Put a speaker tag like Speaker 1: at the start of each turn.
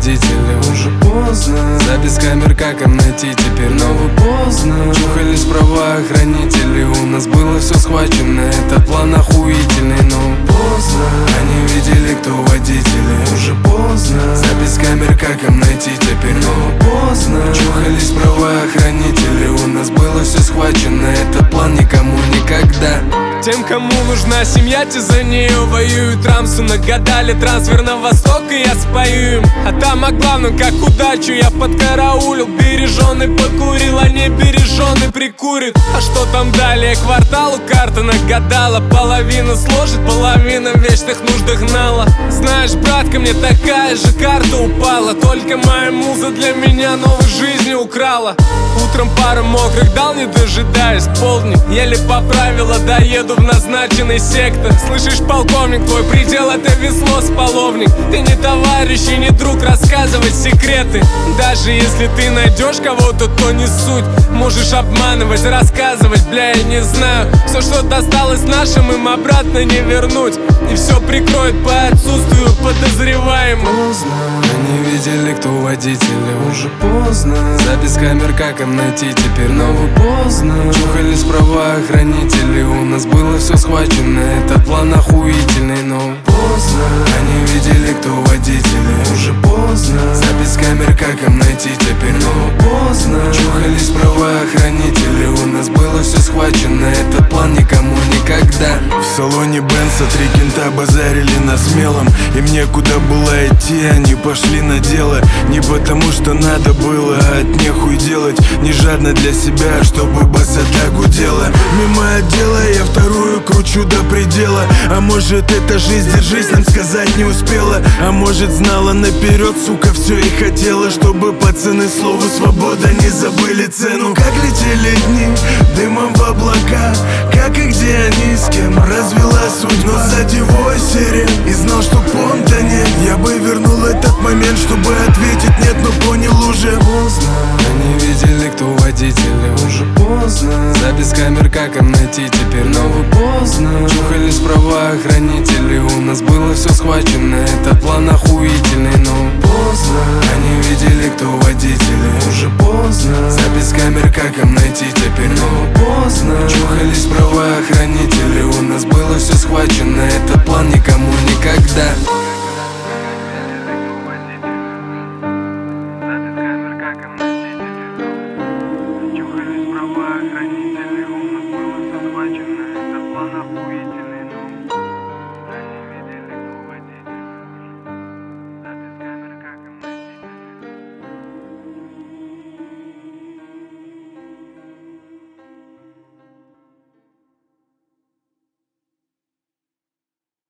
Speaker 1: водители, уже поздно. Запись камер, как им найти теперь, но вы поздно. Чухались правоохранители, у нас было все схвачено. Этот план охуительный, но поздно. Они видели, кто водители, уже поздно. Запись камер, как им найти теперь, но поздно. Чухались правоохранители, у нас было все схвачено. Этот план никому никогда.
Speaker 2: Тем, кому нужна семья, те за нее воюют. Рамсу нагадали трансфер на восток, и я спою им. А там о главном, как удачу, я подкараулил. Береженный покурил, а не береженный прикурит. А что там далее? Кварталу карта нагадала. Половина сложит, половина в вечных нуждах гнала. Знаешь, братка, мне такая же карта упала. Только моя муза для меня новой жизни украла. Утром пару мокрых дал, не дожидаясь полдник. Еле поправила, доеду в назначенный сектор. Слышишь, полковник, твой предел — это весло с половник. Ты не товарищ и не друг рассказывать секреты. Даже если ты найдешь кого-то, то не суть. Можешь обманывать, рассказывать, бля, я не знаю. Все, что досталось нашим, им обратно не вернуть. И все прикроет по отсутствию подозреваемых.
Speaker 1: Поздно. Они видели, кто водители, уже поздно. Запись камер, как им найти теперь, но вы поздно. Чухались правоохранители, у нас было все схвачено. Этот план охуительный, но поздно. Они видели, кто водители, уже поздно. Запись камер, как им найти теперь, но поздно. Чухались правоохранители, у нас было все схвачено. Этот план никому никогда.
Speaker 3: В салоне Бенса 3 кента базарили на смелом. Им некуда было идти, они пошли на дело. Не потому что надо было, а от нехуй делать. Не жадно для себя, чтобы басата гудела. Мимо отдела я вторую кручу до предела. А может эта жизнь, держись, нам сказать не успела. А может знала наперед, сука, все и хотела. Чтобы пацаны слову свобода не забыли цену. Как летели дни дымом в облака, как и где они, с кем развела суть. Но сзади вой сирен и знал, что понта нет. Я бы вернул этот момент, чтобы ответить нет, но понял уже поздно.
Speaker 1: Они видели, кто водители, уже поздно. Запись камер, как им найти теперь, но вы поздно. Чухались правоохранители, у нас было все схвачено. Этот план охуительный, но поздно. Они видели, кто водители, уже поздно. Запись камер, как им найти теперь, но поздно. Чухались правоохранители, у нас было все схвачено. Этот план никому никогда.